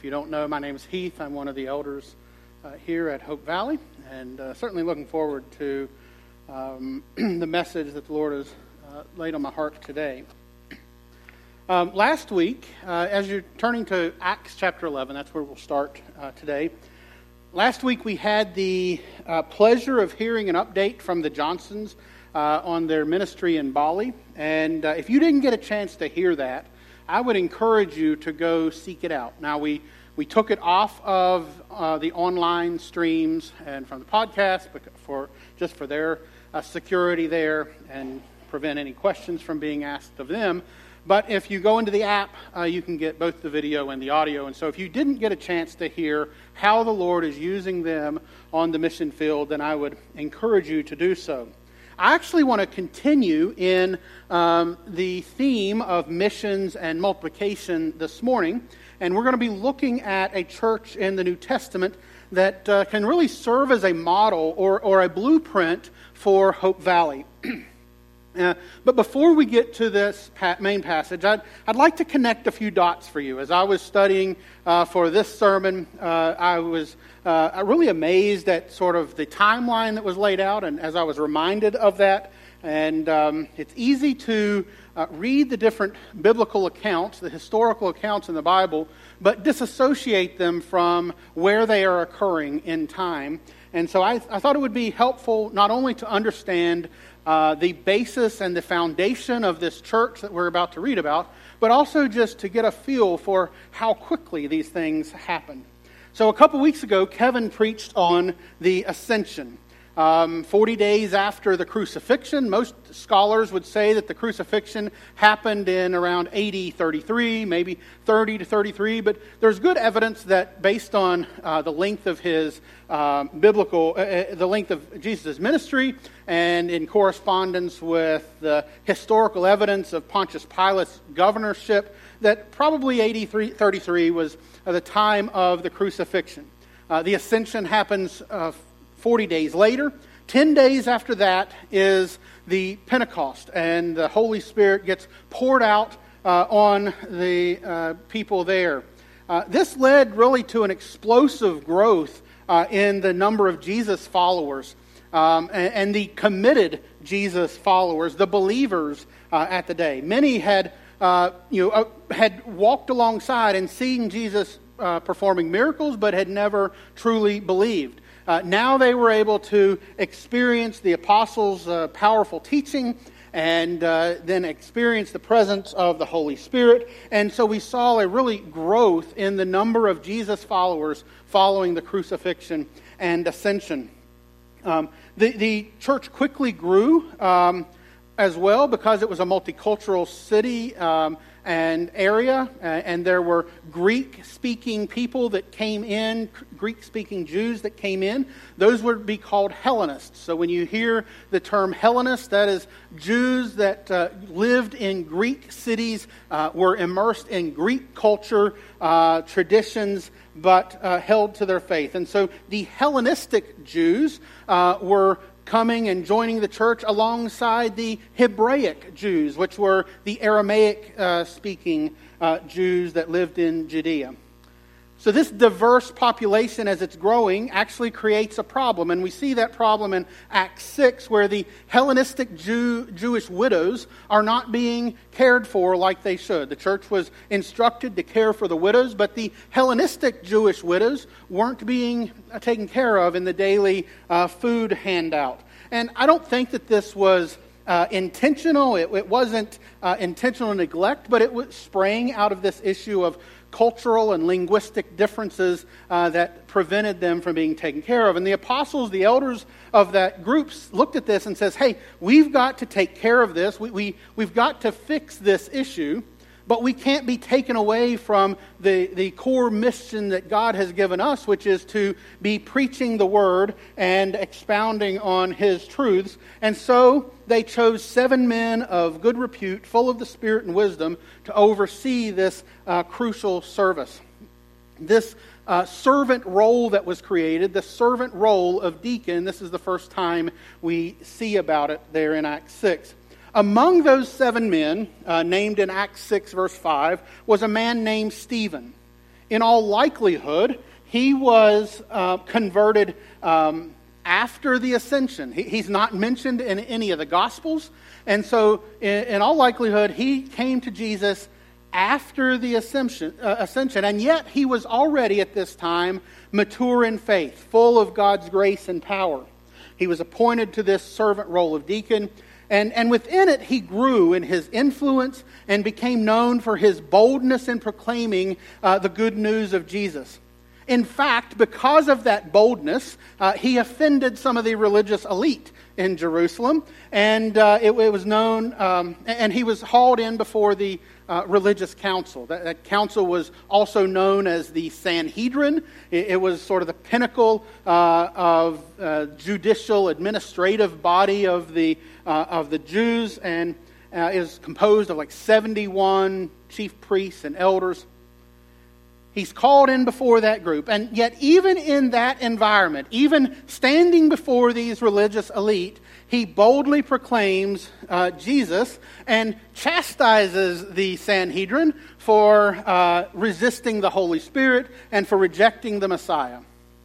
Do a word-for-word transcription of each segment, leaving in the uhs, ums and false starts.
you don't know, my name is Heath. I'm one of the elders uh, here at Hope Valley, and uh, certainly looking forward to um, the message that the Lord has uh, laid on my heart today. Um, last week, uh, as you're turning to Acts chapter eleven, that's where we'll start uh, today. Last week we had the uh, pleasure of hearing an update from the Johnsons uh, on their ministry in Bali. And uh, if you didn't get a chance to hear that, I would encourage you to go seek it out. Now, we, we took it off of uh, the online streams and from the podcast for just for their uh, security there and prevent any questions from being asked of them. But if you go into the app, uh, you can get both the video and the audio. And so if you didn't get a chance to hear how the Lord is using them on the mission field, then I would encourage you to do so. I actually want to continue in um, the theme of missions and multiplication this morning. And we're going to be looking at a church in the New Testament that uh, can really serve as a model or, or a blueprint for Hope Valley. Uh, but before we get to this pa- main passage, I'd, I'd like to connect a few dots for you. As I was studying uh, for this sermon, uh, I was uh, really amazed at sort of the timeline that was laid out, and as I was reminded of that. And um, it's easy to uh, read the different biblical accounts, the historical accounts in the Bible, but disassociate them from where they are occurring in time. And so I, I thought it would be helpful not only to understand Uh, the basis and the foundation of this church that we're about to read about, but also just to get a feel for how quickly these things happen. So a couple weeks ago, Kevin preached on the Ascension. Um, Forty days after the crucifixion, most scholars would say that the crucifixion happened in around A D thirty-three, maybe thirty to thirty-three, but there's good evidence that based on uh, the length of his um, biblical, uh, the length of Jesus' ministry, and in correspondence with the historical evidence of Pontius Pilate's governorship, that probably A D thirty-three was uh, the time of the crucifixion. Uh, the Ascension happens uh, forty days later. Ten days after that is the Pentecost, and the Holy Spirit gets poured out uh, on the uh, people there. Uh, this led really to an explosive growth uh, in the number of Jesus followers um, and, and the committed Jesus followers, the believers uh, at the day. Many had, uh, you know, uh, had walked alongside and seen Jesus uh, performing miracles, but had never truly believed. Uh, now they were able to experience the apostles' uh, powerful teaching and uh, then experience the presence of the Holy Spirit. And so we saw a really growth in the number of Jesus followers following the crucifixion and ascension. Um, the, the church quickly grew um, as well because it was a multicultural city um, and area, uh, and there were Greek-speaking people that came in, Greek-speaking Jews that came in. Those would be called Hellenists. So when you hear the term Hellenist, that is Jews that uh, lived in Greek cities, uh, were immersed in Greek culture, uh, traditions, but uh, held to their faith. And so the Hellenistic Jews uh, were coming and joining the church alongside the Hebraic Jews, which were the Aramaic-speaking uh, uh, Jews that lived in Judea. So this diverse population, as it's growing, actually creates a problem. And we see that problem in Acts six, where the Hellenistic Jew, Jewish widows are not being cared for like they should. The church was instructed to care for the widows, but the Hellenistic Jewish widows weren't being taken care of in the daily uh, food handout. And I don't think that this was uh, intentional. It, it wasn't uh, intentional neglect, but it was sprang out of this issue of cultural and linguistic differences uh, that prevented them from being taken care of. And the apostles, the elders of that group, looked at this and says, hey, we've got to take care of this. We, we, we've got to fix this issue, but we can't be taken away from the, the core mission that God has given us, which is to be preaching the Word and expounding on His truths. And so they chose seven men of good repute, full of the Spirit and wisdom, to oversee this uh, crucial service. This uh, servant role that was created, the servant role of deacon, this is the first time we see about it there in Acts six. Among those seven men, uh, named in Acts six, verse five, was a man named Stephen. in all likelihood, he was uh, converted um, after the ascension. He, he's not mentioned in any of the Gospels. And so, in, in all likelihood, he came to Jesus after the ascension, uh, ascension. And yet, he was already at this time mature in faith, full of God's grace and power. He was appointed to this servant role of deacon. And, and within it, he grew in his influence and became known for his boldness in proclaiming uh, the good news of Jesus. In fact, because of that boldness, uh, he offended some of the religious elite in Jerusalem, and uh, it, it was known, um, and he was hauled in before the uh, religious council. That, that council was also known as the Sanhedrin. It, it was sort of the pinnacle uh, of uh, judicial, administrative body of the uh, of the Jews, and uh, is composed of like seventy-one chief priests and elders. He's called in before that group. And yet even in that environment, even standing before these religious elite, he boldly proclaims uh, Jesus and chastises the Sanhedrin for uh, resisting the Holy Spirit and for rejecting the Messiah.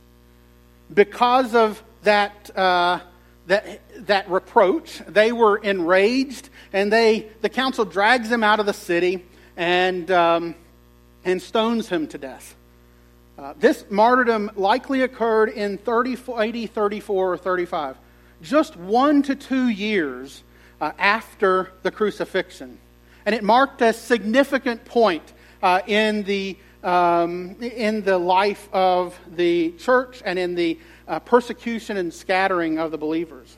Because of that, uh, that, that reproach, they were enraged, and they the council drags him out of the city and... Um, and stones him to death. Uh, this martyrdom likely occurred in A D thirty-four or thirty-five, just one to two years uh, after the crucifixion. And it marked a significant point uh, in the um, in the life of the church and in the uh, persecution and scattering of the believers.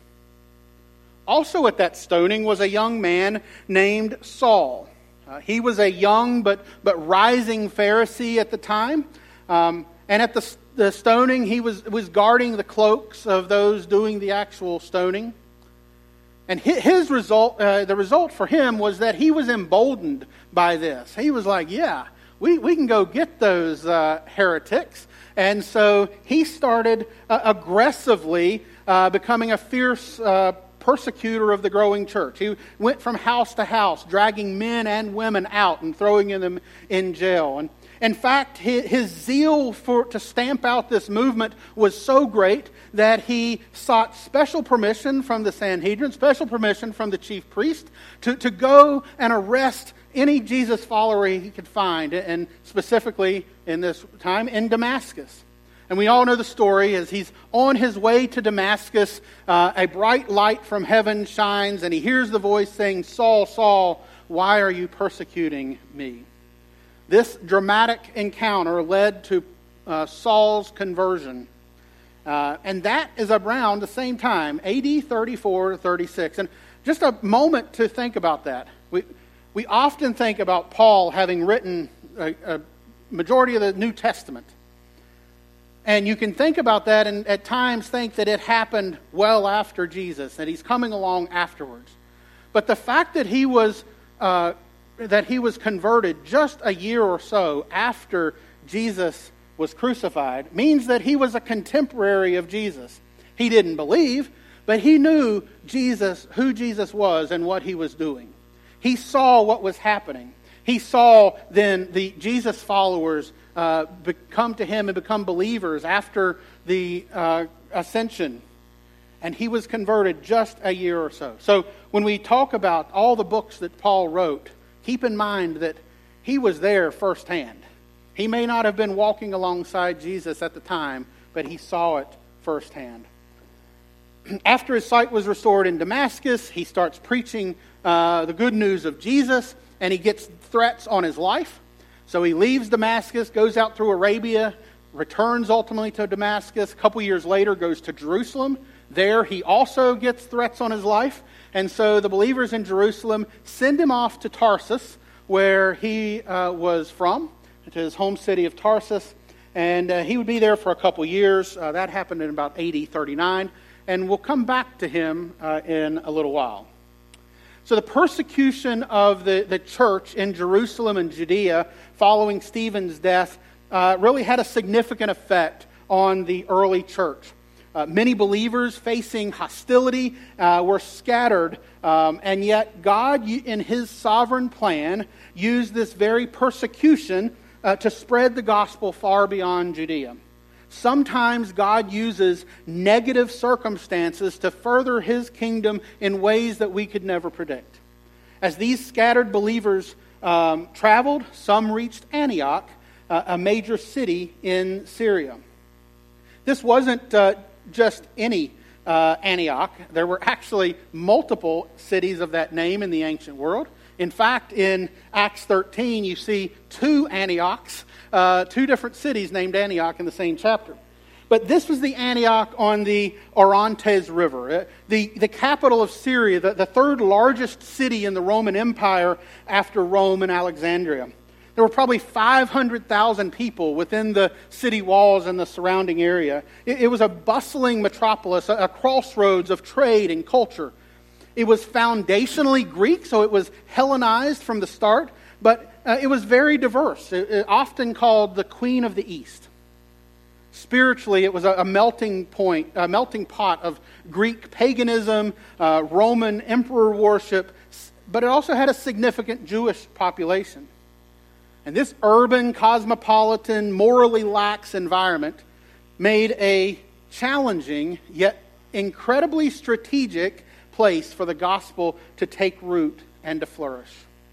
Also at that stoning was a young man named Saul. Uh, he was a young but but rising Pharisee at the time, um, and at the, the stoning, he was was guarding the cloaks of those doing the actual stoning. And his, his result, uh, the result for him was that he was emboldened by this. He was like, "Yeah, we we can go get those uh, heretics," and so he started uh, aggressively uh, becoming a fierce Uh, persecutor of the growing church. He went from house to house, dragging men and women out and throwing them in jail. And in fact, his, his zeal for to stamp out this movement was so great that he sought special permission from the Sanhedrin, special permission from the chief priest to, to go and arrest any Jesus follower he could find, and specifically in this time in Damascus. And we all know the story. As he's on his way to Damascus, uh, a bright light from heaven shines, and he hears the voice saying, "Saul, Saul, why are you persecuting me?" This dramatic encounter led to uh, Saul's conversion. Uh, and that is around the same time, A D thirty-four to thirty-six. And just a moment to think about that. We, we often think about Paul having written a, a majority of the New Testament. And you can think about that and at times think that it happened well after Jesus, that he's coming along afterwards. But the fact that he was uh, that he was converted just a year or so after Jesus was crucified means that he was a contemporary of Jesus. He didn't believe, but he knew Jesus, who Jesus was and what he was doing. He saw what was happening. He saw then the Jesus followers uh, come to him and become believers after the uh, ascension. And he was converted just a year or so. So when we talk about all the books that Paul wrote, keep in mind that he was there firsthand. He may not have been walking alongside Jesus at the time, but he saw it firsthand. After his sight was restored in Damascus, he starts preaching uh, the good news of Jesus, and he gets threats on his life. So he leaves Damascus, goes out through Arabia, returns ultimately to Damascus. A couple years later, goes to Jerusalem. There he also gets threats on his life. And so the believers in Jerusalem send him off to Tarsus, where he uh, was from, to his home city of Tarsus. And uh, he would be there for a couple years. Uh, that happened in about A D thirty-nine. And we'll come back to him uh, in a little while. So the persecution of the, the church in Jerusalem and Judea following Stephen's death uh, really had a significant effect on the early church. Uh, many believers facing hostility uh, were scattered, um, and yet God, in his sovereign plan, used this very persecution uh, to spread the gospel far beyond Judea. Sometimes God uses negative circumstances to further His kingdom in ways that we could never predict. As these scattered believers um, traveled, some reached Antioch, uh, a major city in Syria. This wasn't uh, just any uh, Antioch. There were actually multiple cities of that name in the ancient world. In fact, in Acts thirteen, you see two Antiochs, uh, two different cities named Antioch in the same chapter. But this was the Antioch on the Orontes River, the, the capital of Syria, the, the third largest city in the Roman Empire after Rome and Alexandria. There were probably five hundred thousand people within the city walls and the surrounding area. It, it was a bustling metropolis, a, a crossroads of trade and culture. It was foundationally Greek, so it was Hellenized from the start, but uh, it was very diverse, it, it often called the Queen of the East. Spiritually, it was a, a melting point, a melting pot of Greek paganism, uh, Roman emperor worship, but it also had a significant Jewish population. And this urban, cosmopolitan, morally lax environment made a challenging yet incredibly strategic place for the gospel to take root and to flourish.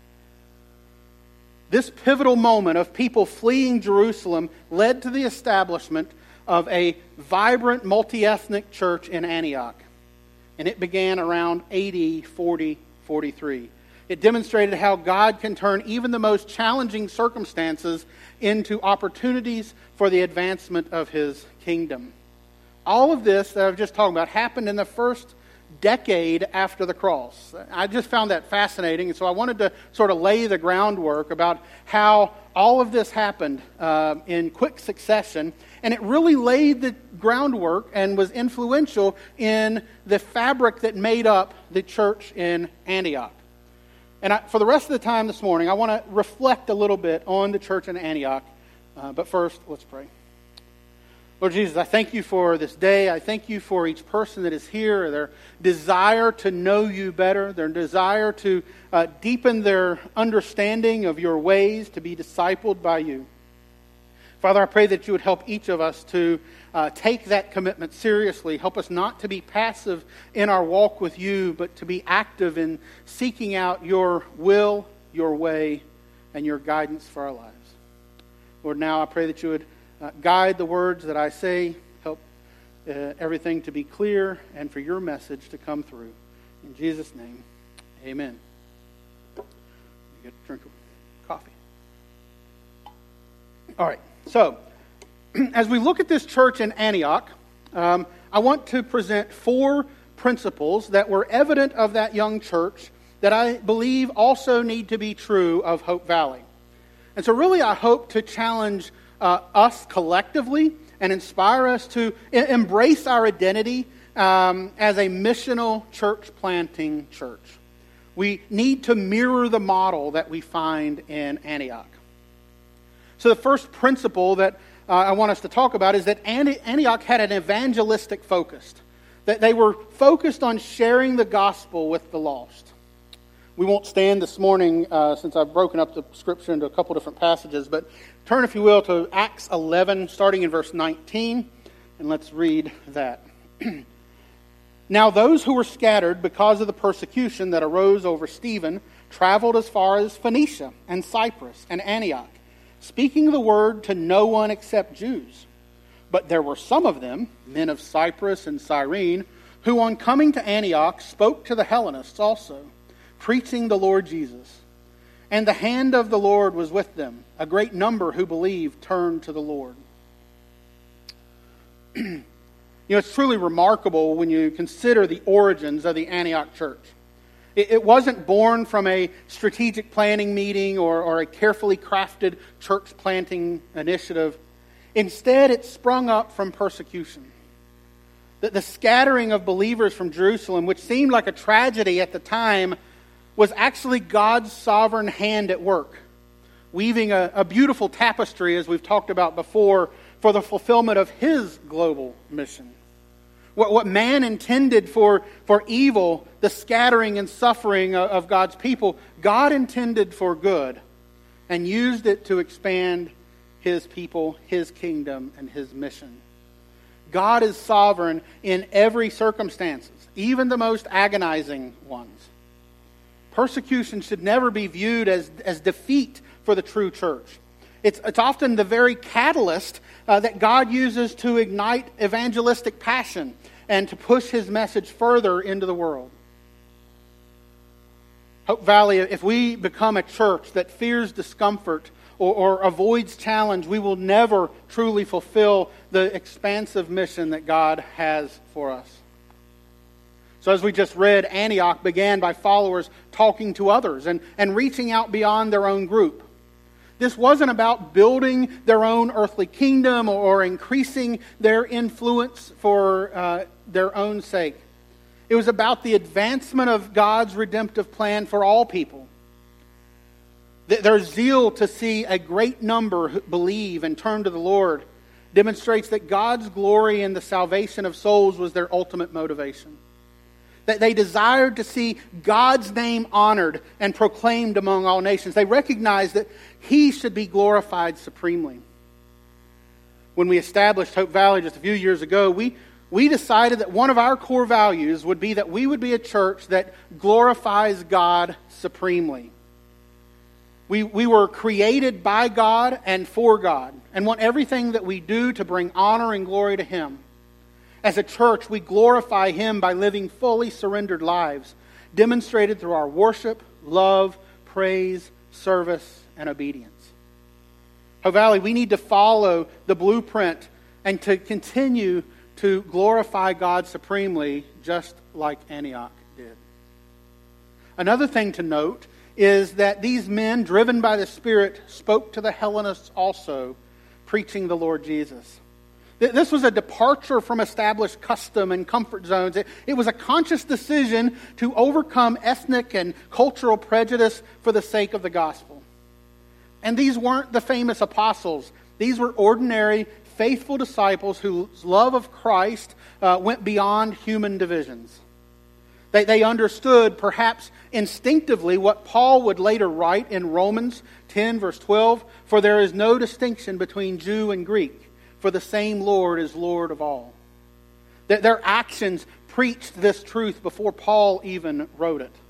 This pivotal moment of people fleeing Jerusalem led to the establishment of a vibrant multi-ethnic church in Antioch. And it began around A D forty forty-three. It demonstrated how God can turn even the most challenging circumstances into opportunities for the advancement of His kingdom. All of this that I've just talked about happened in the first decade after the cross. I just found that fascinating, and so I wanted to sort of lay the groundwork about how all of this happened uh, in quick succession, and it really laid the groundwork and was influential in the fabric that made up the church in Antioch. And I, for the rest of the time this morning, I want to reflect a little bit on the church in Antioch, uh, but first, let's pray. Lord Jesus, I thank You for this day. I thank You for each person that is here, their desire to know You better, their desire to uh, deepen their understanding of Your ways, to be discipled by You. Father, I pray that You would help each of us to uh, take that commitment seriously. Help us not to be passive in our walk with You, but to be active in seeking out Your will, Your way, and Your guidance for our lives. Lord, now I pray that You would Uh, guide the words that I say, help uh, everything to be clear, and for Your message to come through. In Jesus' name, amen. You get a drink of coffee. All right, so as we look at this church in Antioch, um, I want to present four principles that were evident of that young church that I believe also need to be true of Hope Valley. And so really I hope to challenge Uh, us collectively and inspire us to I- embrace our identity um, as a missional church planting church. We need to mirror the model that we find in Antioch. So the first principle that uh, I want us to talk about is that Antioch had an evangelistic focus. That they were focused on sharing the gospel with the lost. We won't stand this morning uh, since I've broken up the scripture into a couple different passages, but turn, if you will, to Acts eleven, starting in verse nineteen, and let's read that. Now those who were scattered because of the persecution that arose over Stephen traveled as far as Phoenicia and Cyprus and Antioch, speaking the word to no one except Jews. But there were some of them, men of Cyprus and Cyrene, who on coming to Antioch spoke to the Hellenists also, preaching the Lord Jesus. And the hand of the Lord was with them. A great number who believed turned to the Lord. You know, it's truly remarkable when you consider the origins of the Antioch church. It, it wasn't born from a strategic planning meeting or, or a carefully crafted church planting initiative. Instead, it sprung up from persecution. The, the scattering of believers from Jerusalem, which seemed like a tragedy at the time, was actually God's sovereign hand at work, weaving a, a beautiful tapestry, as we've talked about before, for the fulfillment of His global mission. What, what man intended for, for evil, the scattering and suffering of, of God's people, God intended for good and used it to expand His people, His kingdom, and His mission. God is sovereign in every circumstance, even the most agonizing ones. Persecution should never be viewed as, as defeat for the true church. It's, it's often the very catalyst uh, that God uses to ignite evangelistic passion and to push His message further into the world. Hope Valley, if we become a church that fears discomfort or, or avoids challenge, we will never truly fulfill the expansive mission that God has for us. So as we just read, Antioch began by followers talking to others and, and reaching out beyond their own group. This wasn't about building their own earthly kingdom or, or increasing their influence for uh, their own sake. It was about the advancement of God's redemptive plan for all people. Their zeal to see a great number believe and turn to the Lord demonstrates that God's glory and the salvation of souls was their ultimate motivation. That they desired to see God's name honored and proclaimed among all nations. They recognized that He should be glorified supremely. When we established Hope Valley just a few years ago, we, we decided that one of our core values would be that we would be a church that glorifies God supremely. We, we were created by God and for God and want everything that we do to bring honor and glory to Him. As a church, we glorify Him by living fully surrendered lives, demonstrated through our worship, love, praise, service, and obedience. Hope Valley, we need to follow the blueprint and to continue to glorify God supremely, just like Antioch did. Another thing to note is that these men, driven by the Spirit, spoke to the Hellenists also, preaching the Lord Jesus. This was a departure from established custom and comfort zones. It, it was a conscious decision to overcome ethnic and cultural prejudice for the sake of the gospel. And these weren't the famous apostles. These were ordinary, faithful disciples whose love of Christ uh, went beyond human divisions. They, they understood, perhaps instinctively, what Paul would later write in Romans ten, verse twelve, "For there is no distinction between Jew and Greek, for the same Lord is Lord of all." That their actions preached this truth before Paul even wrote it.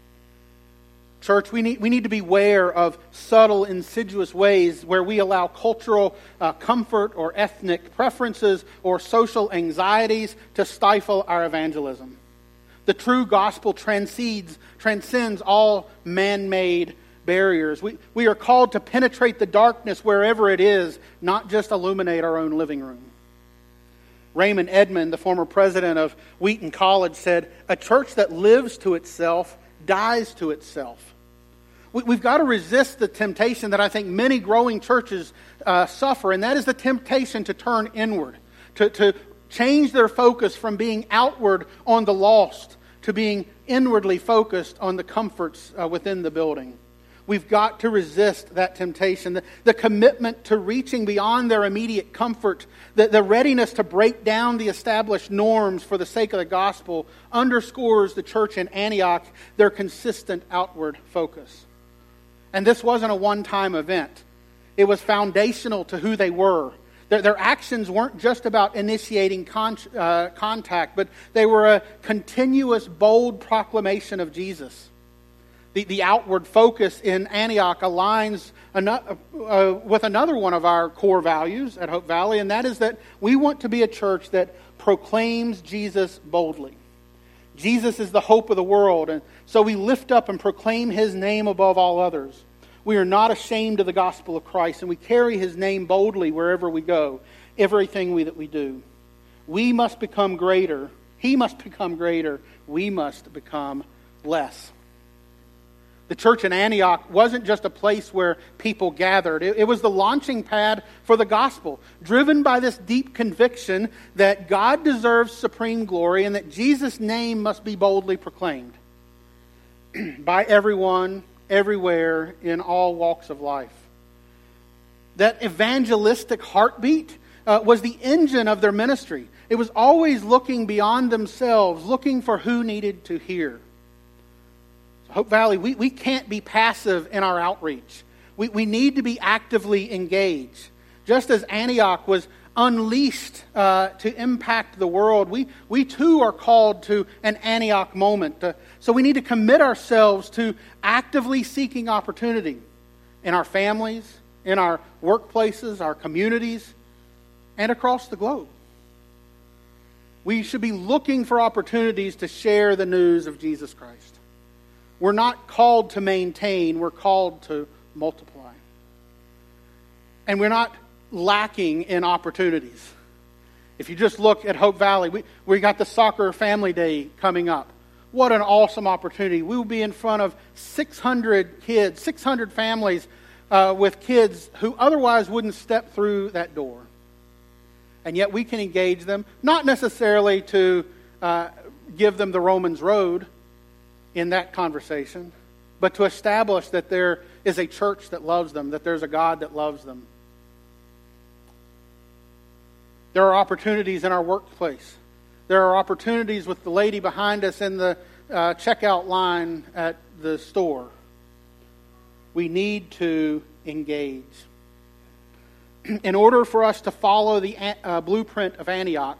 Church, we need, we need to beware of subtle, insidious ways where we allow cultural uh, comfort or ethnic preferences or social anxieties to stifle our evangelism. The true gospel transcends, transcends all man-made barriers. We, we are called to penetrate the darkness wherever it is, not just illuminate our own living room. Raymond Edmond, the former president of Wheaton College, said, "A church that lives to itself dies to itself." We, we've got to resist the temptation that I think many growing churches uh, suffer, and that is the temptation to turn inward, to, to change their focus from being outward on the lost to being inwardly focused on the comforts uh, within the building. We've got to resist that temptation. The, the commitment to reaching beyond their immediate comfort, the, the readiness to break down the established norms for the sake of the gospel underscores the church in Antioch, their consistent outward focus. And this wasn't a one-time event. It was foundational to who they were. Their, their actions weren't just about initiating con, uh, contact, but they were a continuous, bold proclamation of Jesus. The, the outward focus in Antioch aligns ano- uh, with another one of our core values at Hope Valley, and that is that we want to be a church that proclaims Jesus boldly. Jesus is the hope of the world, and so we lift up and proclaim His name above all others. We are not ashamed of the gospel of Christ, and we carry His name boldly wherever we go, everything we, that we do. We must become greater. He must become greater. We must become less. The church in Antioch wasn't just a place where people gathered. It, it was the launching pad for the gospel, driven by this deep conviction that God deserves supreme glory and that Jesus' name must be boldly proclaimed by everyone, everywhere, in all walks of life. That evangelistic heartbeat uh, was the engine of their ministry. It was always looking beyond themselves, looking for who needed to hear. Hope Valley, we, we can't be passive in our outreach. We, we need to be actively engaged. Just as Antioch was unleashed uh, to impact the world, we, we too are called to an Antioch moment. Uh, so we need to commit ourselves to actively seeking opportunity in our families, in our workplaces, our communities, and across the globe. We should be looking for opportunities to share the news of Jesus Christ. We're not called to maintain, we're called to multiply. And we're not lacking in opportunities. If you just look at Hope Valley, we, we got the Soccer Family Day coming up. What an awesome opportunity. We will be in front of six hundred kids, six hundred families uh, with kids who otherwise wouldn't step through that door. And yet we can engage them, not necessarily to uh, give them the Romans road in that conversation, but to establish that there is a church that loves them, that there's a God that loves them. There are opportunities in our workplace. There are opportunities with the lady behind us in the uh, checkout line at the store. We need to engage. In order for us to follow the uh, blueprint of Antioch,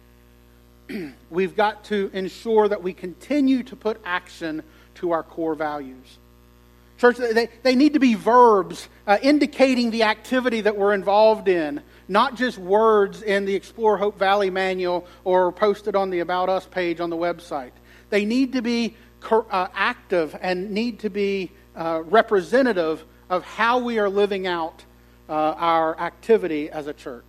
we've got to ensure that we continue to put action to our core values. Church, they, they need to be verbs uh, indicating the activity that we're involved in, not just words in the Explore Hope Valley manual or posted on the About Us page on the website. They need to be uh, active and need to be uh, representative of how we are living out uh, our activity as a church.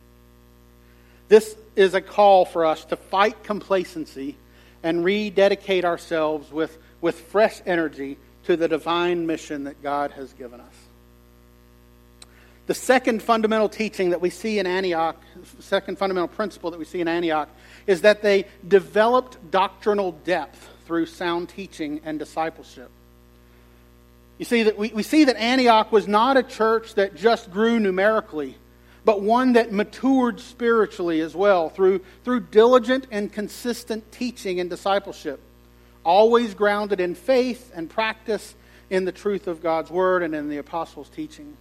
This is a call for us to fight complacency and rededicate ourselves with, with fresh energy to the divine mission that God has given us. The second fundamental teaching that we see in Antioch, second fundamental principle that we see in Antioch, is that they developed doctrinal depth through sound teaching and discipleship. You see, that we, we see that Antioch was not a church that just grew numerically, but one that matured spiritually as well through, through diligent and consistent teaching and discipleship, always grounded in faith and practice in the truth of God's Word and in the apostles' teaching.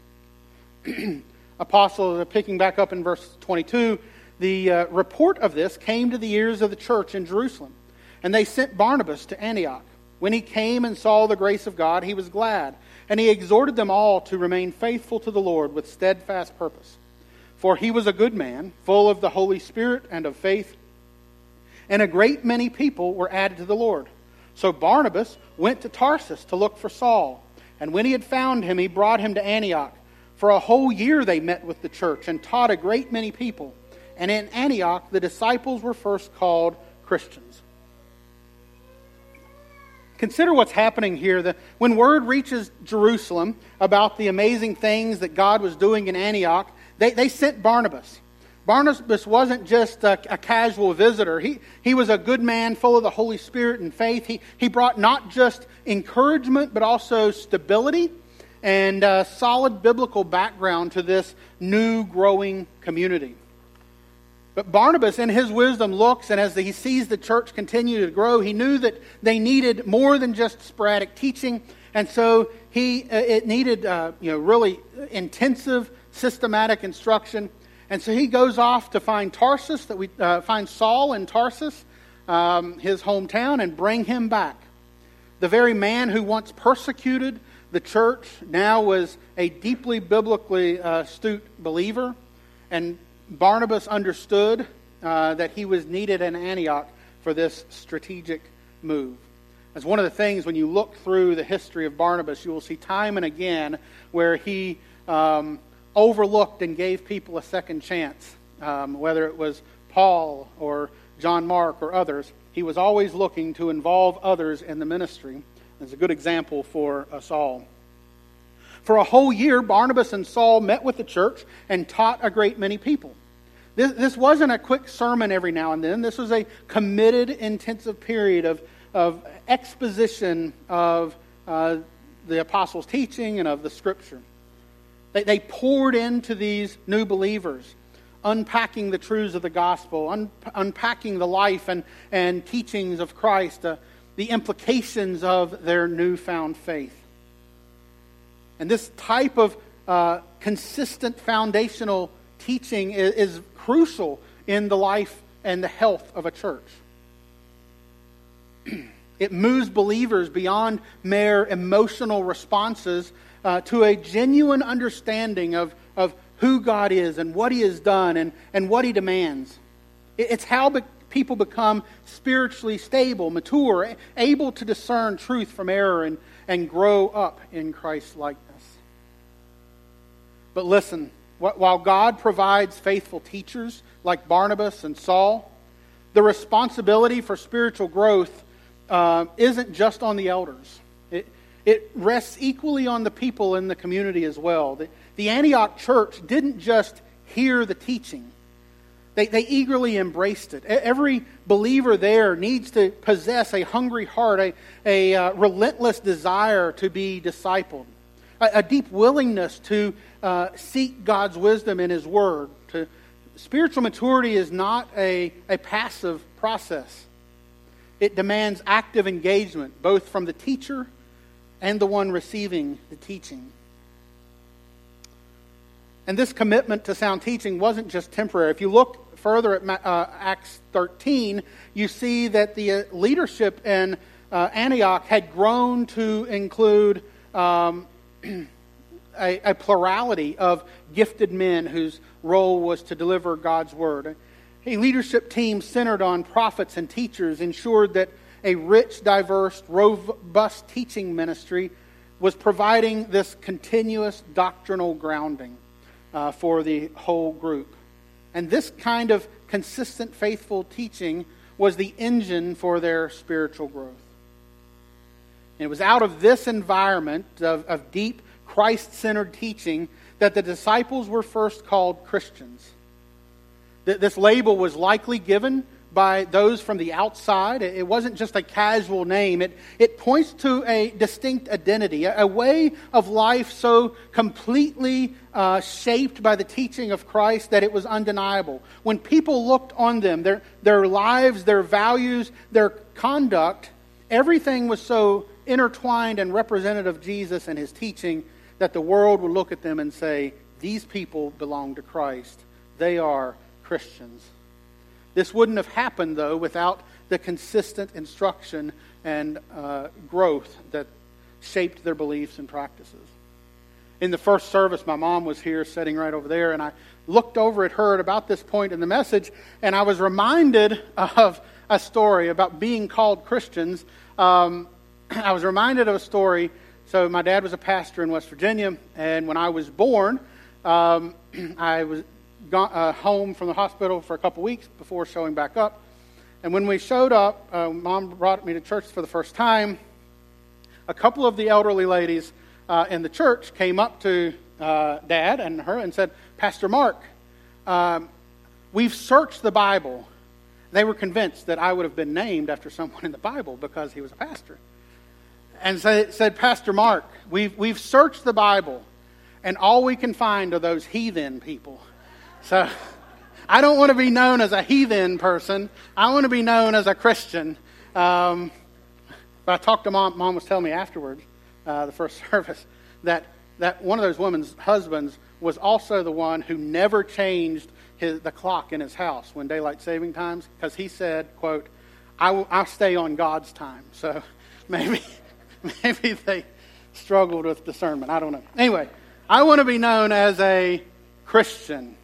Apostles, picking back up in verse twenty-two, the uh, report of this came to the ears of the church in Jerusalem, and they sent Barnabas to Antioch. When he came and saw the grace of God, he was glad, and he exhorted them all to remain faithful to the Lord with steadfast purpose. For he was a good man, full of the Holy Spirit and of faith, and a great many people were added to the Lord. So Barnabas went to Tarsus to look for Saul, and when he had found him, he brought him to Antioch. For a whole year they met with the church and taught a great many people. And in Antioch the disciples were first called Christians. Consider what's happening here. The, when word reaches Jerusalem about the amazing things that God was doing in Antioch, they, they sent Barnabas. Barnabas wasn't just a, a casual visitor. He, he was a good man full of the Holy Spirit and faith. He, he brought not just encouragement, but also stability and a solid biblical background to this new growing community. But Barnabas, in his wisdom, looks, and as he sees the church continue to grow, he knew that they needed more than just sporadic teaching, and so he it needed uh, you know really intensive, systematic instruction. And so he goes off to find Tarsus, that we uh, find Saul in Tarsus, um, his hometown, and bring him back. The very man who once persecuted the church now was a deeply biblically uh, astute believer, and Barnabas understood uh, that he was needed in Antioch for this strategic move. As one of the things, when you look through the history of Barnabas, you will see time and again where he um, overlooked and gave people a second chance. Um, whether it was Paul or John Mark or others, he was always looking to involve others in the ministry. It's a good example for us all. For a whole year, Barnabas and Saul met with the church and taught a great many people. This, this wasn't a quick sermon every now and then. This was a committed, intensive period of, of exposition of uh, the apostles' teaching and of the Scripture. They, they poured into these new believers, unpacking the truths of the gospel, un, unpacking the life and, and teachings of Christ, uh, the implications of their newfound faith. And this type of uh, consistent foundational teaching is, is crucial in the life and the health of a church. It moves believers beyond mere emotional responses uh, to a genuine understanding of, of who God is and what He has done and, and what He demands. It, it's how be- people become spiritually stable, mature, able to discern truth from error and, and grow up in Christ's likeness. But listen, wh- while God provides faithful teachers like Barnabas and Saul, the responsibility for spiritual growth Uh, isn't just on the elders. It, it rests equally on the people in the community as well. The, the Antioch church didn't just hear the teaching. They, they eagerly embraced it. Every believer there needs to possess a hungry heart, a, a uh, relentless desire to be discipled, a, a deep willingness to uh, seek God's wisdom in His Word. To, spiritual maturity is not a, a passive process. It demands active engagement, both from the teacher and the one receiving the teaching. And this commitment to sound teaching wasn't just temporary. If you look further at uh, Acts thirteen, you see that the uh, leadership in uh, Antioch had grown to include um, a, a plurality of gifted men whose role was to deliver God's word. A leadership team centered on prophets and teachers ensured that a rich, diverse, robust teaching ministry was providing this continuous doctrinal grounding uh, for the whole group. And this kind of consistent, faithful teaching was the engine for their spiritual growth. And it was out of this environment of, of deep, Christ-centered teaching that the disciples were first called Christians. This label was likely given by those from the outside. It wasn't just a casual name. It, it points to a distinct identity, a, a way of life so completely uh, shaped by the teaching of Christ that it was undeniable. When people looked on them, their, their lives, their values, their conduct, everything was so intertwined and representative of Jesus and His teaching that the world would look at them and say, these people belong to Christ. They are Christians. This wouldn't have happened, though, without the consistent instruction and uh, growth that shaped their beliefs and practices. In the first service, my mom was here, sitting right over there, and I looked over at her at about this point in the message, and I was reminded of a story about being called Christians. Um, I was reminded of a story. So my dad was a pastor in West Virginia, and when I was born, um, I was Gone, uh, home from the hospital for a couple weeks before showing back up. And when we showed up, uh, Mom brought me to church for the first time. A couple of the elderly ladies uh, in the church came up to uh, Dad and her and said, Pastor Mark, um, we've searched the Bible. They were convinced that I would have been named after someone in the Bible because he was a pastor. And so said, Pastor Mark, we've, we've searched the Bible, and all we can find are those heathen people. So, I don't want to be known as a heathen person. I want to be known as a Christian. Um, but I talked to Mom. Mom was telling me afterwards, uh, the first service, that, that one of those women's husbands was also the one who never changed his, the clock in his house when daylight saving times, because he said, quote, I will, I'll stay on God's time. So, maybe, maybe they struggled with discernment. I don't know. Anyway, I want to be known as a Christian.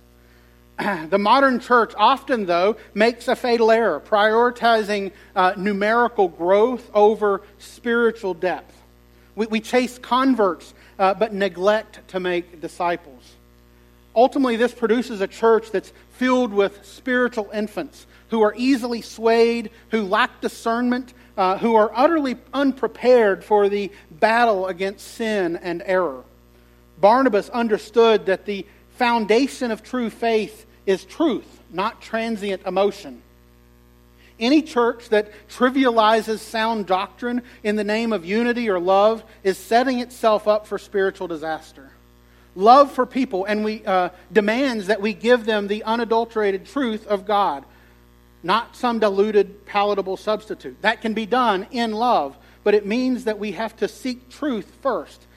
The modern church often, though, makes a fatal error, prioritizing uh, numerical growth over spiritual depth. We, we chase converts, uh, but neglect to make disciples. Ultimately, this produces a church that's filled with spiritual infants who are easily swayed, who lack discernment, uh, who are utterly unprepared for the battle against sin and error. Barnabas understood that the foundation of true faith is truth, not transient emotion. Any church that trivializes sound doctrine in the name of unity or love is setting itself up for spiritual disaster. Love for people and we uh, demands that we give them the unadulterated truth of God, not some diluted, palatable substitute. That can be done in love, but it means that we have to seek truth first.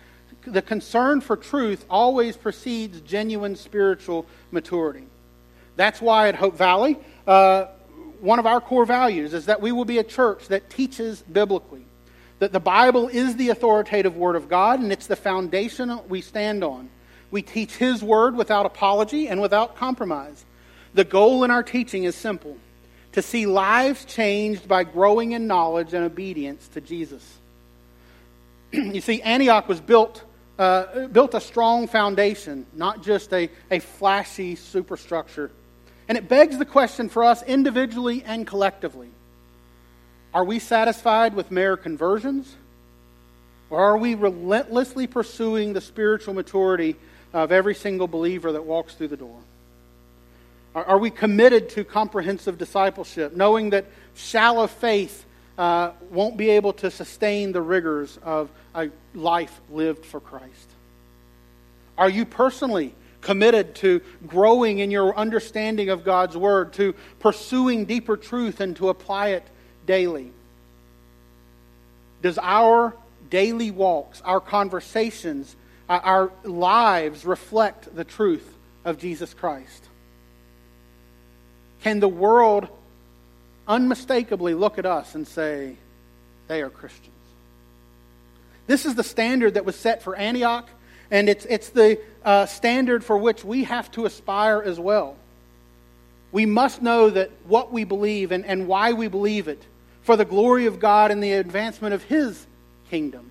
the concern for truth always precedes genuine spiritual maturity. That's why at Hope Valley, uh, one of our core values is that we will be a church that teaches biblically. That the Bible is the authoritative Word of God, and it's the foundation we stand on. We teach His Word without apology and without compromise. The goal in our teaching is simple: to see lives changed by growing in knowledge and obedience to Jesus. You see, Antioch was built uh, built a strong foundation, not just a, a flashy superstructure. And it begs the question for us individually and collectively. Are we satisfied with mere conversions? Or are we relentlessly pursuing the spiritual maturity of every single believer that walks through the door? Are, are we committed to comprehensive discipleship, knowing that shallow faith uh, won't be able to sustain the rigors of a life lived for Christ? Are you personally committed to growing in your understanding of God's Word, to pursuing deeper truth and to apply it daily? Does our daily walks, our conversations, our lives reflect the truth of Jesus Christ? Can the world unmistakably look at us and say, they are Christians? This is the standard that was set for Antioch, and it's, it's the uh, standard for which we have to aspire as well. We must know that what we believe and, and why we believe it for the glory of God and the advancement of His kingdom.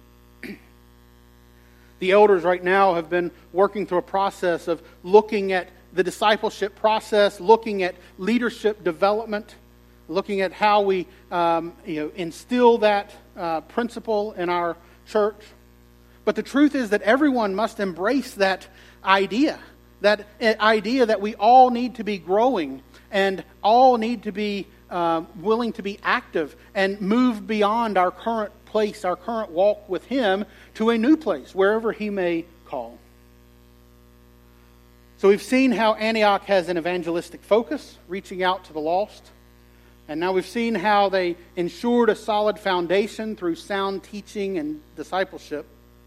The elders right now have been working through a process of looking at the discipleship process, looking at leadership development, looking at how we um, you know, instill that uh, principle in our church. But the truth is that everyone must embrace that idea, that idea that we all need to be growing and all need to be uh, willing to be active and move beyond our current place, our current walk with Him, to a new place, wherever He may call. So we've seen how Antioch has an evangelistic focus, reaching out to the lost. And now we've seen how they ensured a solid foundation through sound teaching and discipleship.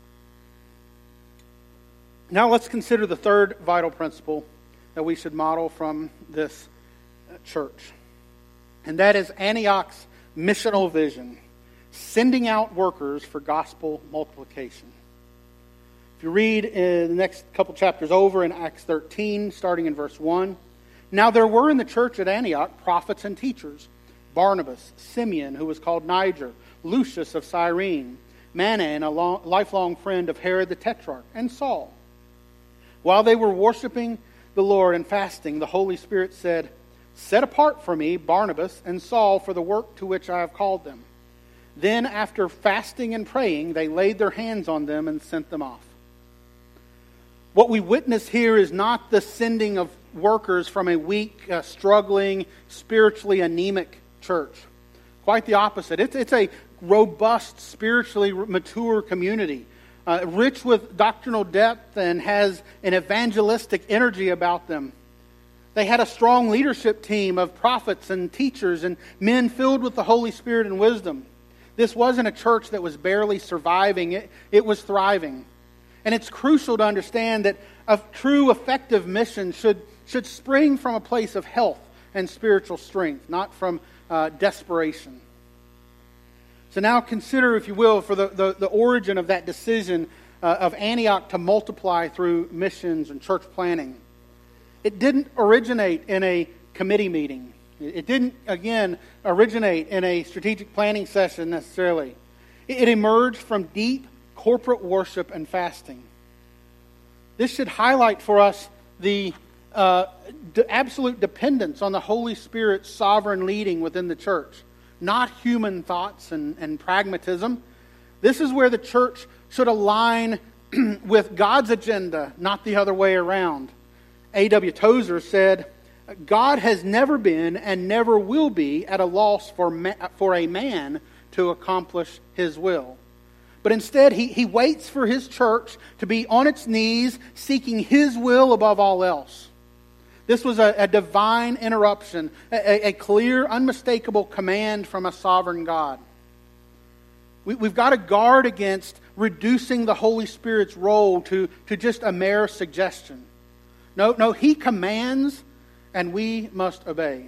Now let's consider the third vital principle that we should model from this church. And that is Antioch's missional vision, sending out workers for gospel multiplication. If you read in the next couple chapters over in Acts thirteen, starting in verse one, now there were in the church at Antioch prophets and teachers: Barnabas, Simeon, who was called Niger, Lucius of Cyrene, Manaen, a long, lifelong friend of Herod the Tetrarch, and Saul. While they were worshiping the Lord and fasting, the Holy Spirit said, "Set apart for me Barnabas and Saul for the work to which I have called them." Then, after fasting and praying, they laid their hands on them and sent them off. What we witness here is not the sending of workers from a weak, uh, struggling, spiritually anemic church. Quite the opposite. It's, it's a robust, spiritually mature community, uh, rich with doctrinal depth and has an evangelistic energy about them. They had a strong leadership team of prophets and teachers and men filled with the Holy Spirit and wisdom. This wasn't a church that was barely surviving. It, it was thriving. And it's crucial to understand that a true effective mission should, should spring from a place of health and spiritual strength, not from uh, desperation. So now consider, if you will, for the, the, the origin of that decision uh, of Antioch to multiply through missions and church planning. It didn't originate in a committee meeting. It didn't, again, originate in a strategic planning session necessarily. It emerged from deep corporate worship and fasting. This should highlight for us the uh, d- absolute dependence on the Holy Spirit's sovereign leading within the church, not human thoughts and, and pragmatism. This is where the church should align with God's agenda, not the other way around. A W Tozer said, "God has never been and never will be at a loss for ma- for a man to accomplish His will. But instead, he, he waits for His church to be on its knees, seeking His will above all else." This was a, a divine interruption, a, a clear, unmistakable command from a sovereign God. We, we've got to guard against reducing the Holy Spirit's role to, to just a mere suggestion. No, no, He commands, and we must obey.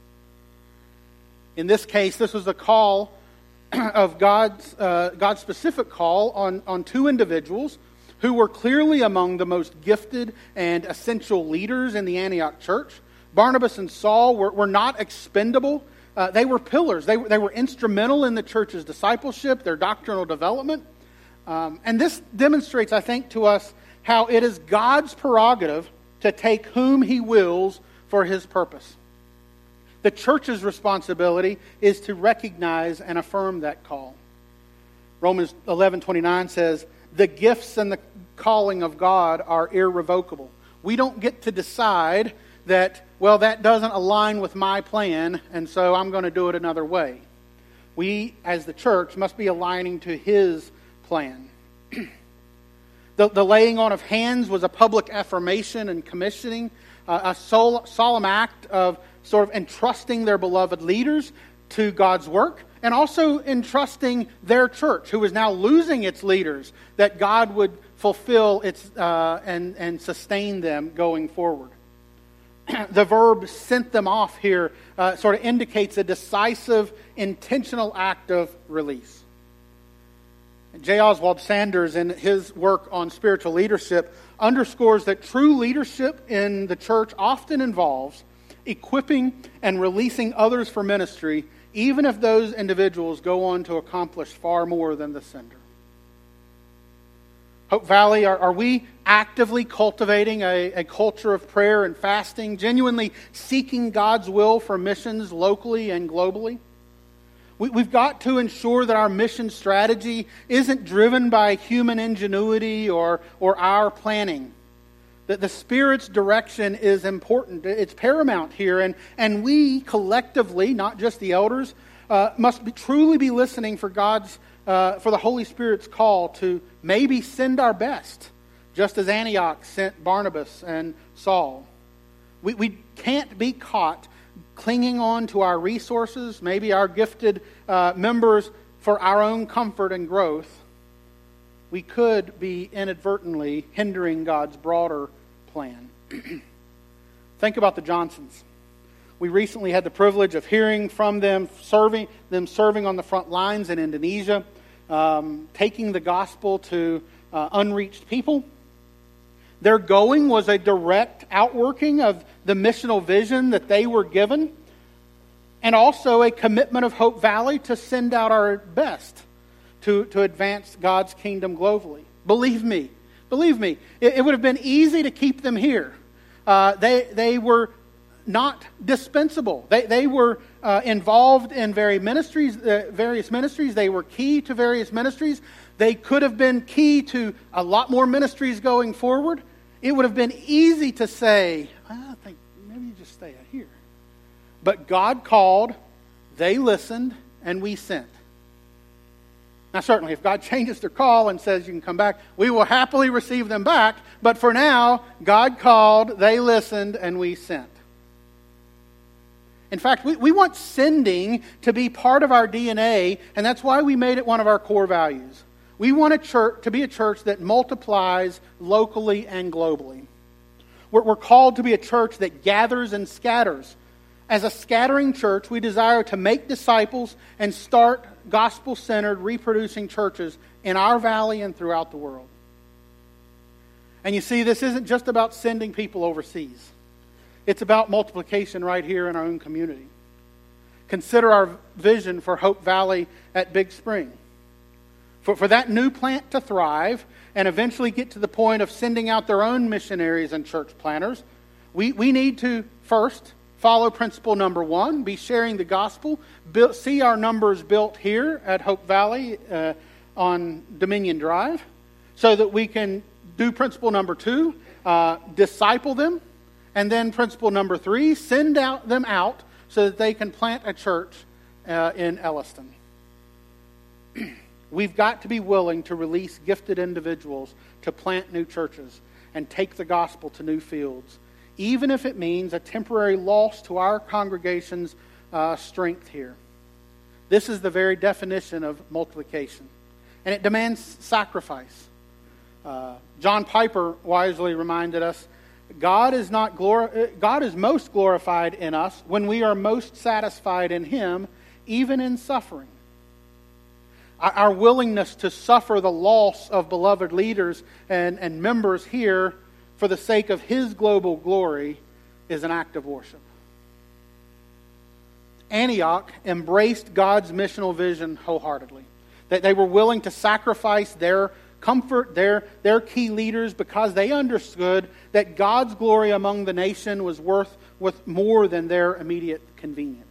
In this case, this was a call of God's uh, God's specific call on, on two individuals who were clearly among the most gifted and essential leaders in the Antioch church. Barnabas and Saul were, were not expendable. Uh, they were pillars. They, they were instrumental in the church's discipleship, their doctrinal development. Um, and this demonstrates, I think, to us how it is God's prerogative to take whom He wills for His purpose. The church's responsibility is to recognize and affirm that call. Romans eleven twenty-nine says, "The gifts and the calling of God are irrevocable." We don't get to decide that, well, that doesn't align with my plan, and so I'm going to do it another way. We, as the church, must be aligning to His plan. the, the laying on of hands was a public affirmation and commissioning, uh, a sol- solemn act of sort of entrusting their beloved leaders to God's work, and also entrusting their church, who is now losing its leaders, that God would fulfill its uh, and, and sustain them going forward. The verb "sent them off" here uh, sort of indicates a decisive, intentional act of release. J. Oswald Sanders, in his work on spiritual leadership, underscores that true leadership in the church often involves equipping and releasing others for ministry, even if those individuals go on to accomplish far more than the sender. Hope Valley, are, are we actively cultivating a, a culture of prayer and fasting, genuinely seeking God's will for missions locally and globally? We, we've got to ensure that our mission strategy isn't driven by human ingenuity or, or our planning. That the Spirit's direction is important. It's paramount here. And, and we collectively, not just the elders, uh, must be, truly be listening for God's Uh, for the Holy Spirit's call to maybe send our best, just as Antioch sent Barnabas and Saul. We, we can't be caught clinging on to our resources, maybe our gifted uh, members, for our own comfort and growth. We could be inadvertently hindering God's broader plan. Think about the Johnsons. We recently had the privilege of hearing from them, serving them serving on the front lines in Indonesia, um, taking the gospel to uh, unreached people. Their going was a direct outworking of the missional vision that they were given, and also a commitment of Hope Valley to send out our best to, to advance God's kingdom globally. Believe me, believe me, it, it would have been easy to keep them here. Uh, they they were not dispensable. They they were uh, involved in various ministries. Uh, various ministries. They were key to various ministries. They could have been key to a lot more ministries going forward. It would have been easy to say, I think maybe you just stay out here. But God called, they listened, and we sent. Now certainly, if God changes their call and says you can come back, we will happily receive them back. But for now, God called, they listened, and we sent. In fact, we, we want sending to be part of our D N A, and that's why we made it one of our core values. We want a church to be a church that multiplies locally and globally. We're, we're called to be a church that gathers and scatters. As a scattering church, we desire to make disciples and start gospel-centered, reproducing churches in our valley and throughout the world. And you see, this isn't just about sending people overseas. It's about multiplication right here in our own community. Consider our vision for Hope Valley at Big Spring. For, for that new plant to thrive and eventually get to the point of sending out their own missionaries and church planters, we, we need to first follow principle number one, be sharing the gospel, build, see our numbers built here at Hope Valley uh, on Dominion Drive, so that we can do principle number two, uh, disciple them. And then principle number three, send out them out so that they can plant a church uh, in Elliston. We've got to be willing to release gifted individuals to plant new churches and take the gospel to new fields, even if it means a temporary loss to our congregation's uh, strength here. This is the very definition of multiplication. And it demands sacrifice. Uh, John Piper wisely reminded us, God is not glor- God is most glorified in us when we are most satisfied in Him, even in suffering. Our willingness to suffer the loss of beloved leaders and, and members here for the sake of His global glory is an act of worship. Antioch embraced God's missional vision wholeheartedly. That they were willing to sacrifice their comfort, their, their key leaders, because they understood that God's glory among the nation was worth with more than their immediate convenience.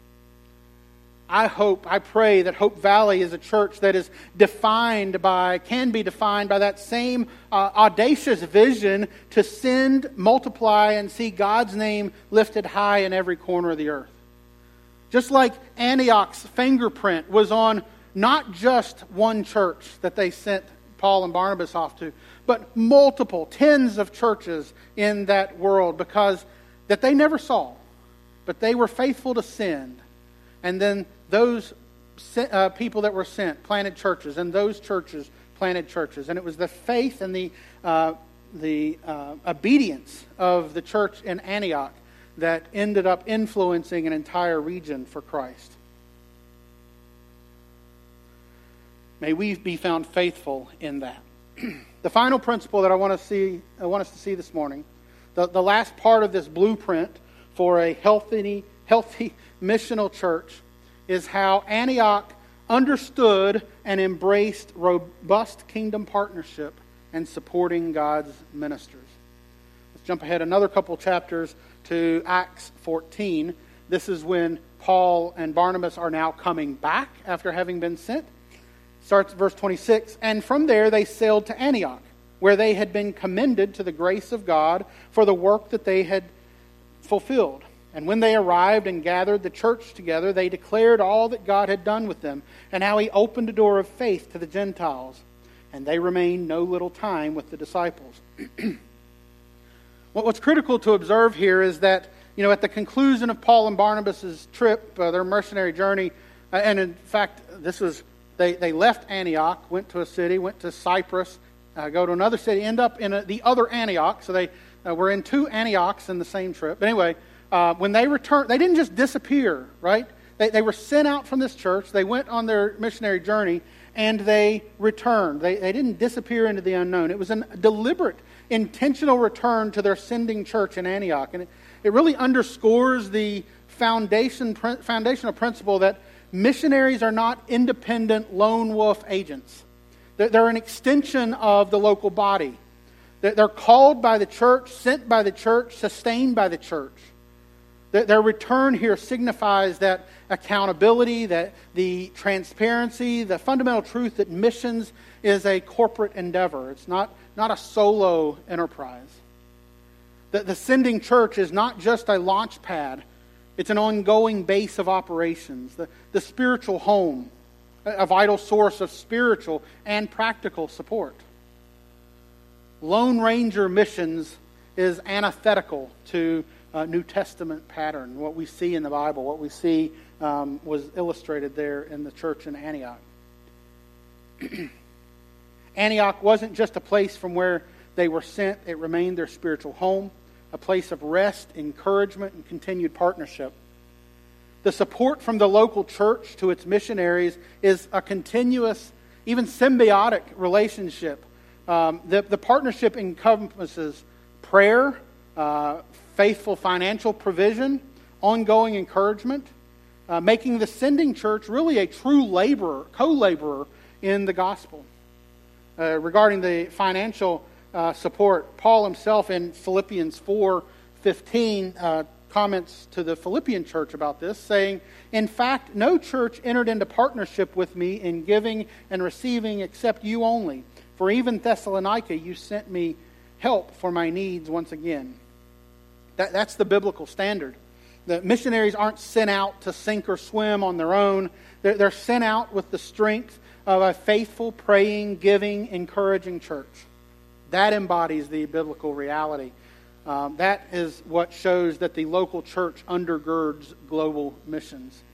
I hope, I pray that Hope Valley is a church that is defined by, can be defined by that same uh, audacious vision to send, multiply, and see God's name lifted high in every corner of the earth. Just like Antioch's fingerprint was on not just one church that they sent Paul and Barnabas off to, but multiple, tens of churches in that world, because that they never saw, but they were faithful to send. And then those uh, people that were sent planted churches, and those churches planted churches. And it was the faith and the uh, the uh, obedience of the church in Antioch that ended up influencing an entire region for Christ. May we be found faithful in that. The final principle that I want to see, I want us to see this morning, the, the last part of this blueprint for a healthy, healthy missional church, is how Antioch understood and embraced robust kingdom partnership and supporting God's ministers. Let's jump ahead another couple chapters to Acts fourteen. This is when Paul and Barnabas are now coming back after having been sent. Starts at verse twenty-six. And from there they sailed to Antioch, where they had been commended to the grace of God for the work that they had fulfilled. And when they arrived and gathered the church together, they declared all that God had done with them, and how He opened a door of faith to the Gentiles. And they remained no little time with the disciples. What's critical to observe here is that, you know, at the conclusion of Paul and Barnabas' trip, uh, their missionary journey, uh, and in fact, this was they, they left Antioch, went to a city, went to Cyprus, uh, go to another city, end up in a, the other Antioch. So they uh, were in two Antiochs in the same trip. But anyway, Uh, when they returned, they didn't just disappear, right? They, they were sent out from this church. They went on their missionary journey, and they returned. They, they didn't disappear into the unknown. It was a deliberate, intentional return to their sending church in Antioch. And it, it really underscores the foundation, foundational principle that missionaries are not independent lone wolf agents. They're, they're an extension of the local body. They're, they're called by the church, sent by the church, sustained by the church. Their return here signifies that accountability, that the transparency, the fundamental truth that missions is a corporate endeavor. It's not, not a solo enterprise. The, the sending church is not just a launch pad. It's an ongoing base of operations. The, the spiritual home, a vital source of spiritual and practical support. Lone Ranger missions is antithetical to Uh, New Testament pattern, what we see in the Bible, what we see um, was illustrated there in the church in Antioch. Antioch wasn't just a place from where they were sent, it remained their spiritual home, a place of rest, encouragement, and continued partnership. The support from the local church to its missionaries is a continuous, even symbiotic relationship. Um, the, the partnership encompasses prayer, uh, faithful financial provision, ongoing encouragement, uh, making the sending church really a true laborer, co-laborer in the gospel. Uh, regarding the financial uh, support, Paul himself in Philippians four fifteen uh, comments to the Philippian church about this, saying, "In fact, no church entered into partnership with me in giving and receiving except you only. For even Thessalonica you sent me help for my needs once again." That, that's the biblical standard. The missionaries aren't sent out to sink or swim on their own. They're, they're sent out with the strength of a faithful, praying, giving, encouraging church. That embodies the biblical reality. Um, that is what shows that the local church undergirds global missions.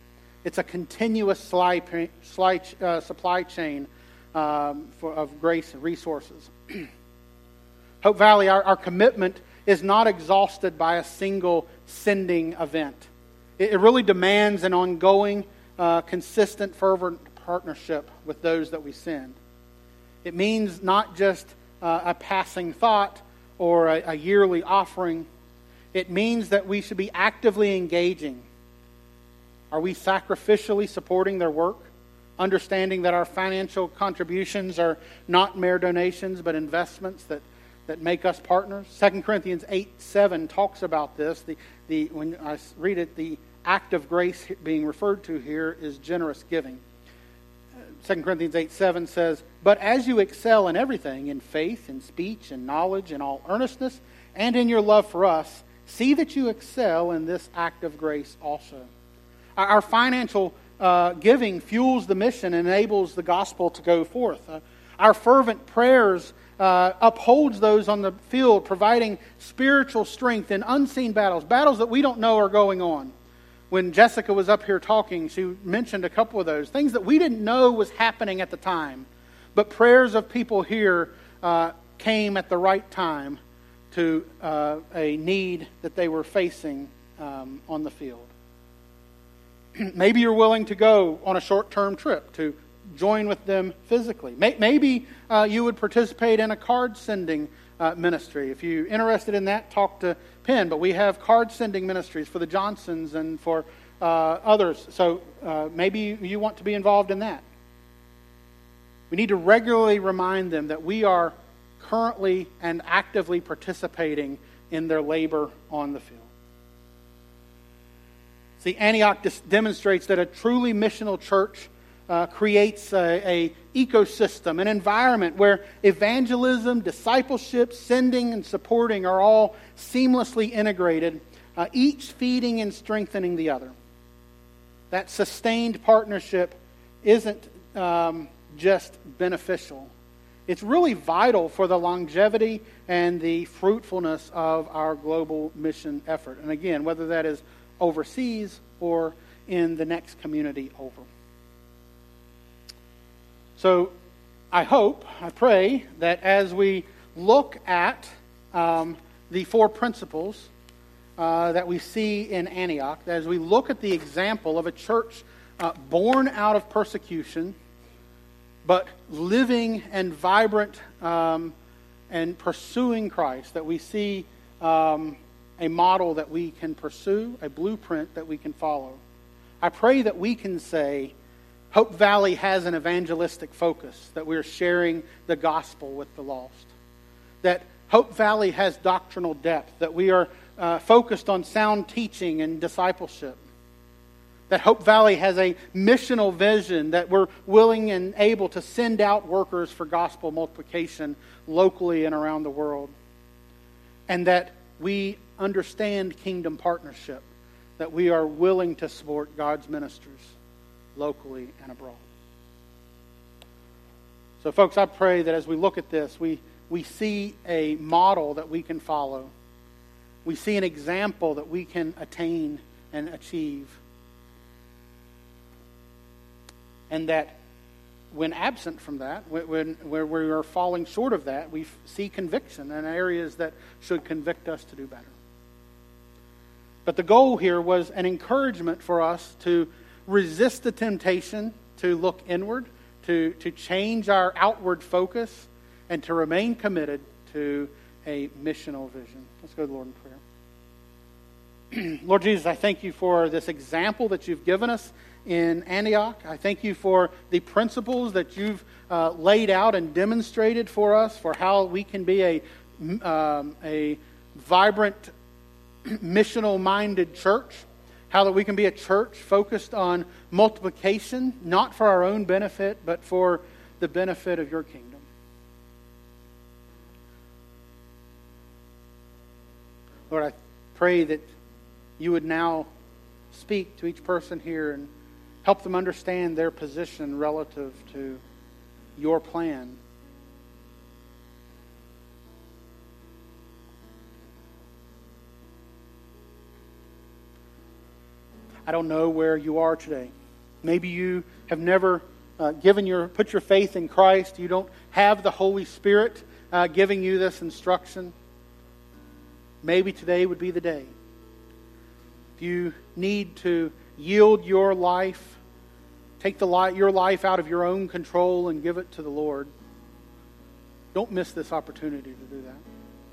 It's a continuous supply, supply, uh, supply chain um, for, of grace and resources. Hope Valley, our, our commitment is not exhausted by a single sending event. It, it really demands an ongoing, uh, consistent, fervent partnership with those that we send. It means not just uh, a passing thought or a, a yearly offering. It means that we should be actively engaging. Are we sacrificially supporting their work, understanding that our financial contributions are not mere donations but investments that, that make us partners? Second Corinthians eight seven talks about this. The, the, when I read it, the act of grace being referred to here is generous giving. Second Corinthians eight seven says, "But as you excel in everything, in faith, in speech, in knowledge, in all earnestness, and in your love for us, see that you excel in this act of grace also." Our financial uh, giving fuels the mission and enables the gospel to go forth. Uh, our fervent prayers uh, upholds those on the field, providing spiritual strength in unseen battles, battles that we don't know are going on. When Jessica was up here talking, she mentioned a couple of those, things that we didn't know was happening at the time. But prayers of people here uh, came at the right time to uh, a need that they were facing um, on the field. Maybe you're willing to go on a short-term trip to join with them physically. Maybe uh, you would participate in a card-sending uh, ministry. If you're interested in that, talk to Penn. But we have card-sending ministries for the Johnsons and for uh, others. So uh, maybe you want to be involved in that. We need to regularly remind them that we are currently and actively participating in their labor on the field. See, Antioch demonstrates that a truly missional church uh, creates a, a ecosystem, an environment where evangelism, discipleship, sending, and supporting are all seamlessly integrated, uh, each feeding and strengthening the other. That sustained partnership isn't um, just beneficial. It's really vital for the longevity and the fruitfulness of our global mission effort. And again, whether that is overseas or in the next community over. So I hope, I pray, that as we look at um, the four principles uh, that we see in Antioch, that as we look at the example of a church uh, born out of persecution, but living and vibrant um, and pursuing Christ, that we see um, a model that we can pursue, a blueprint that we can follow. I pray that we can say, Hope Valley has an evangelistic focus, that we're sharing the gospel with the lost. That Hope Valley has doctrinal depth, that we are uh, focused on sound teaching and discipleship. That Hope Valley has a missional vision, that we're willing and able to send out workers for gospel multiplication locally and around the world. And that we understand kingdom partnership, that we are willing to support God's ministers locally and abroad. So folks, I pray that as we look at this, we, we see a model that we can follow. We see an example that we can attain and achieve. And that when absent from that, when, when we are falling short of that, we see conviction in areas that should convict us to do better. But the goal here was an encouragement for us to resist the temptation to look inward, to, to change our outward focus, and to remain committed to a missional vision. Let's go to the Lord in prayer. Lord Jesus, I thank you for this example that you've given us in Antioch. I thank you for the principles that you've uh, laid out and demonstrated for us for how we can be a, um, a vibrant, missional-minded church, how that we can be a church focused on multiplication, not for our own benefit, but for the benefit of your kingdom. Lord, I pray that you would now speak to each person here and help them understand their position relative to your plan. I don't know where you are today. Maybe you have never uh, given your put your faith in Christ. You don't have the Holy Spirit uh, giving you this instruction. Maybe today would be the day. If you need to yield your life, take the li- your life out of your own control and give it to the Lord, don't miss this opportunity to do that.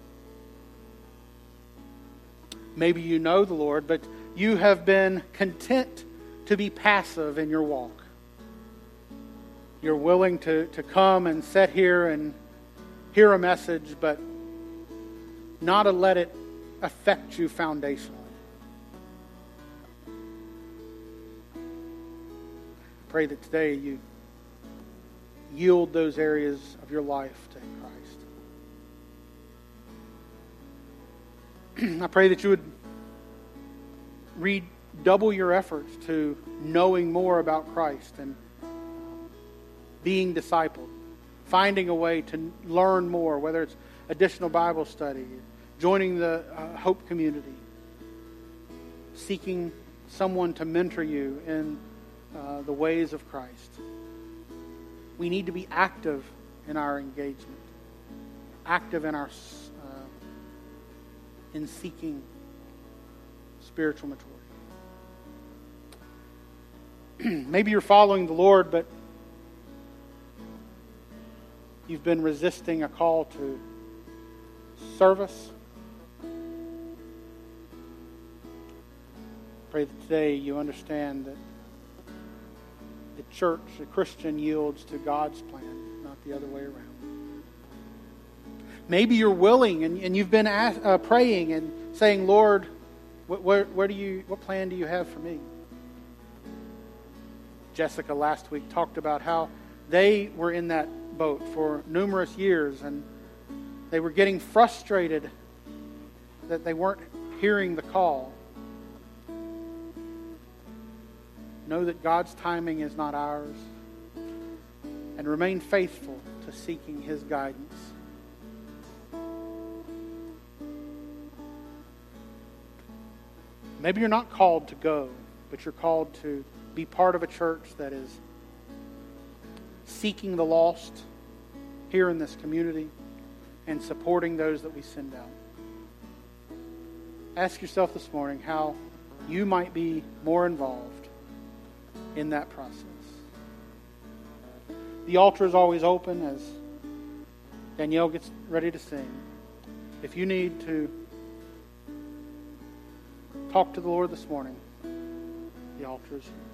Maybe you know the Lord, but you have been content to be passive in your walk. You're willing to, to come and sit here and hear a message, but not to let it affect you foundationally. I pray that today you yield those areas of your life to Christ. I pray that you would redouble your efforts to knowing more about Christ and being discipled, finding a way to learn more, whether it's additional Bible study, joining the uh, Hope community, seeking someone to mentor you in uh, the ways of Christ. We need to be active in our engagement, active in our uh, in seeking spiritual maturity. Maybe you're following the Lord, but you've been resisting a call to service. Pray that today you understand that the church, the Christian, yields to God's plan, not the other way around. Maybe you're willing and, and you've been ask, uh, praying and saying, Lord, what, where, where do you, what plan do you have for me? Jessica last week talked about how they were in that boat for numerous years and they were getting frustrated that they weren't hearing the call. Know that God's timing is not ours, and remain faithful to seeking His guidance. Maybe you're not called to go, but you're called to be part of a church that is seeking the lost here in this community and supporting those that we send out. Ask yourself this morning how you might be more involved in that process. The altar is always open as Danielle gets ready to sing. If you need to talk to the Lord this morning, the altar is here.